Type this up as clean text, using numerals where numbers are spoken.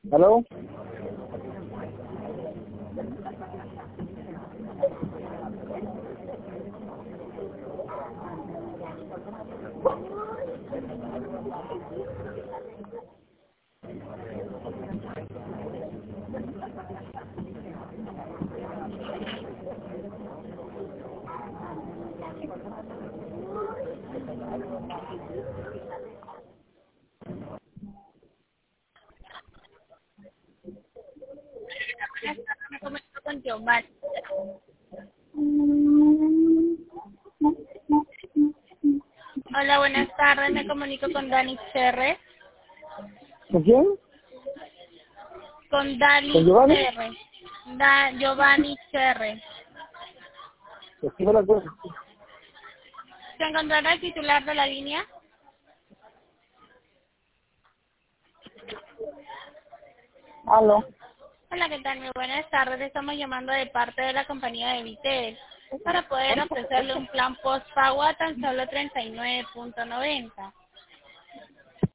¿Aló? Buenas tardes, me comunico con Giovanni. Hola, buenas tardes, me comunico con Dani Cherre. ¿Con quién? Con ¿Con Dani Giovanni? Cherre. Giovanni Cherre. Pues sí me la acuerdo. ¿Se encontrará el titular de la línea? ¿Aló? Hola, ¿qué tal? Muy buenas tardes. Estamos llamando de parte de la compañía de Vitel para poder ofrecerle un plan postpago a tan solo 39.90.